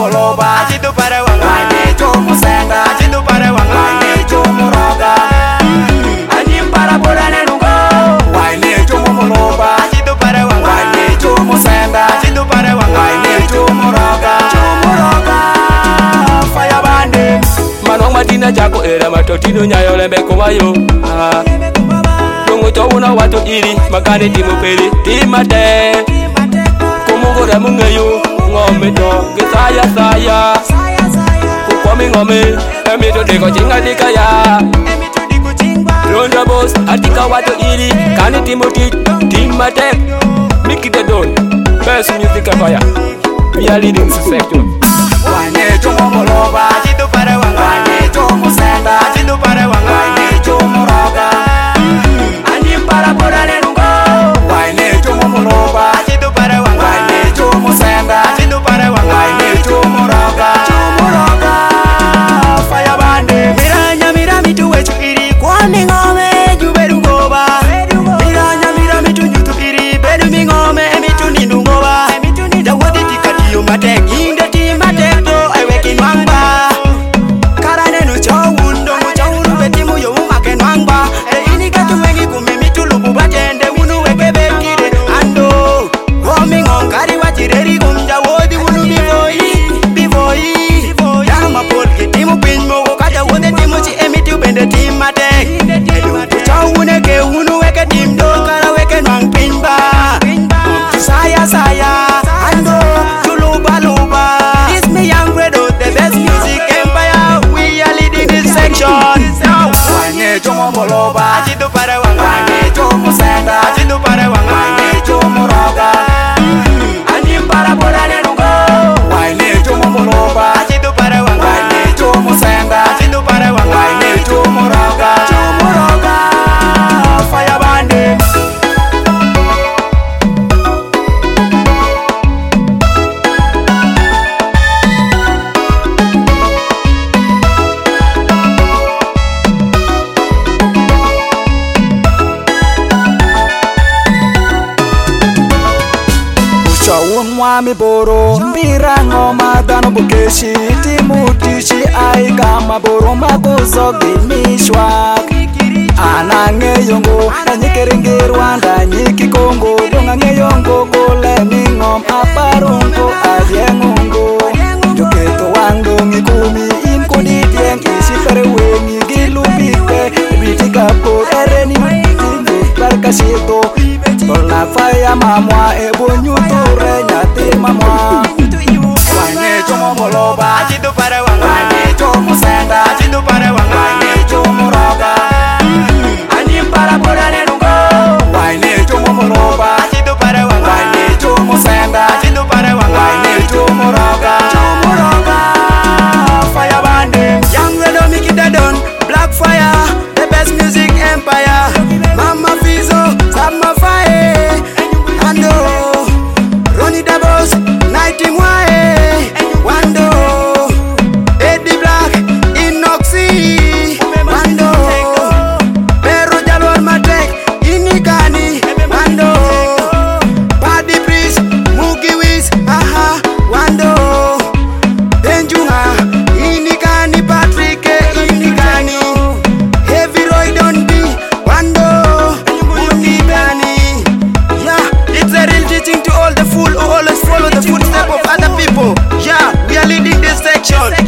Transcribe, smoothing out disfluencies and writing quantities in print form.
moloba Achitu para wanga Wane chomo senga Achitu para wanga Wane chomo roga Anyim para bola nenungo Wane chomo moloba Achitu para wanga Wane chomo senga Achitu para wanga Wane chomo roga Fire bande Manong matina jako era matotino nyayo lembe kumayo Tungu chowuna watu iri makane timu peli timate Kumugura mungayo ngome to Gisaya saya Kukwami ngome Emito deko chinga dikaya Ronda boss atika watu iri Kane timu timate Miki the don Best music empire We are leading the section Wane chomo moloba Achitu para wanga Wane chomo senga Achitu para wanga Wane chomo roga Anyim para bola nenungo Wane chomo moloba Achitu para wanga Wane chomo senga Achitu para wanga Wane chomo roga Fire bande Miranya mira mitu wechu iri Kwani ngome juberu ngoba Miranya mira mitu nyutu iri Bedu mi ngome mitu nindu ngoba Jawadi tikatiyo matek Inde ti matek to Aiweki nwangba Karane no chawundo Chawuru beti muyo umake nwangba Ini katu wengi kume mitu lubu batende Unu weke bekide ando Homi ngongkari wachireri kumja Wodi unu bivoi Yama polke timu pinmo Kaja wode timu chi emitu bende tim matek Chawune ke unu weke tim do Kara weke nwang pinba Saya ando luba This me young Fredo the best music empire We are leading this section Wane chomo moloba Achitu para wanga Wane chomo senga Achitu para wanga Wane chomo roga Anyim para bola nenungo Wane chomo moloba Achitu para wanga Wane chomo senga Achitu para wanga Wane chomo roga Fire bande Chawun mwami boro Mirango madano bukeshi Timutishi ai kama boro Makuzo gimishwak Anange yongo Nanyikeringi Rwanda Nyiki Kongo Dongange yongo Kole mingom Aparungo Adiengungo Joketo wango ngikumi Inkuni dieng Isi kare wengi Gilubike Bitika por ereni Tindu Barkasito Tolna faya mamwa Ebo nyuture Nyati mamwa Wane chomo moloba Achitu para wanga Wane chomo senga Achitu para wanga Wane chomo roga Anyim para bola nenungo Wane chomo moloba Achitu para wanga Wane chomo senga Achitu para wanga Wane chomo roga Fire bande Young Fredo Miki the Don Black Fire the best music empire Mama Fizo Sama Faye Ando Ronnie the Boss Nighty Mwae Wando Eddie Black Inoxi Wando Pero Jalwar Matek Inikani Wando Paddy Priest Mugi Wiz Aha Wando Denjunga Inikani Patrick Inikani Heavy Roy Don't Be Wando Unibani Yeah, it's a real teaching to all the fool who always follow the footsteps of other people. Yeah, we are leading this section.